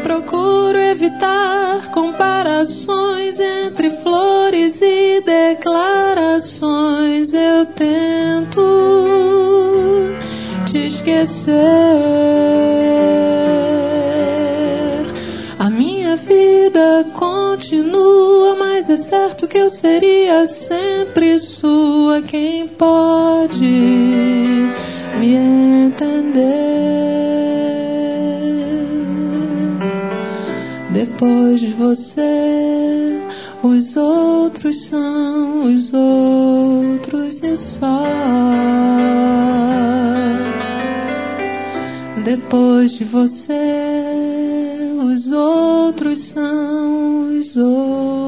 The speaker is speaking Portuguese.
procuro evitar comparações entre flores e declarações. Eu tento te esquecer. A minha vida continua, mas é certo que eu seria sempre sua. Quem pode me entender? Depois de você, os outros são os outros e só. Depois de você, os outros são os outros.